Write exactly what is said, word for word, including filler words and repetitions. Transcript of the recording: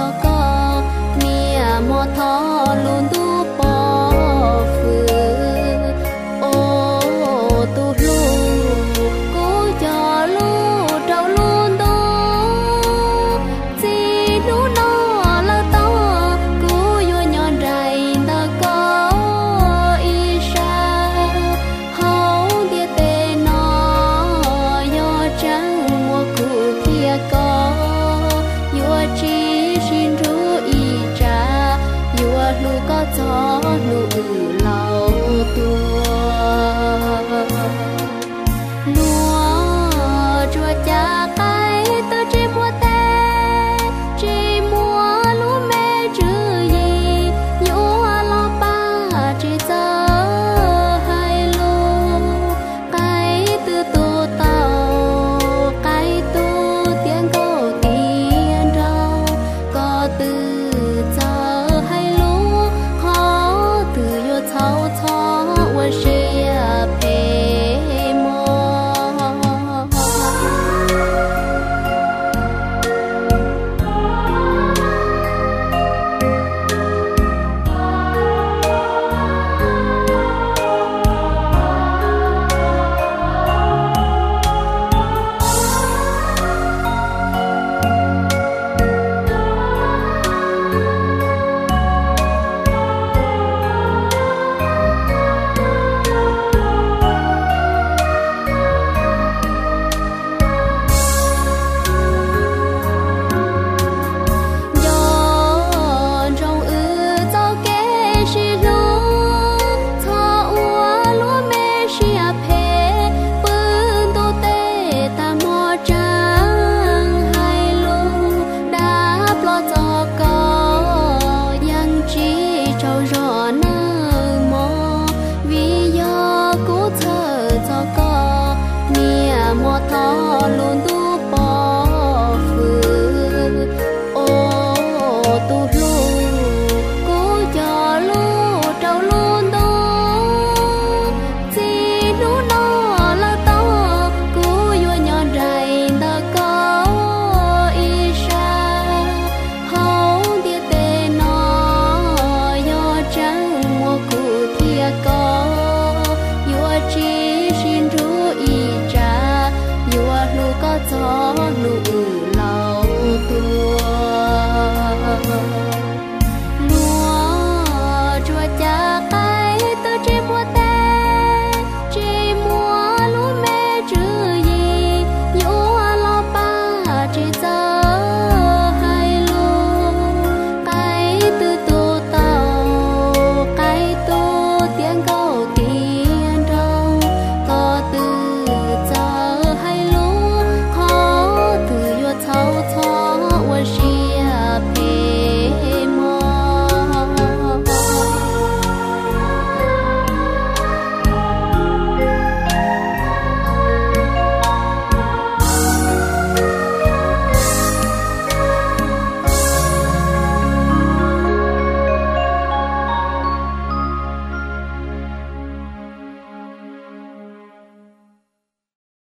đó có mía mò thọ luôn tu bỏ phừ ô tu lu cố cho lu trâu luôn tu chỉ lu nó là to cố vô nhon rầy ta có y sa hậu địa tê nó yo trắng mua cụ kia có yo chi xin ru y cha yo lu có gió lu lau tu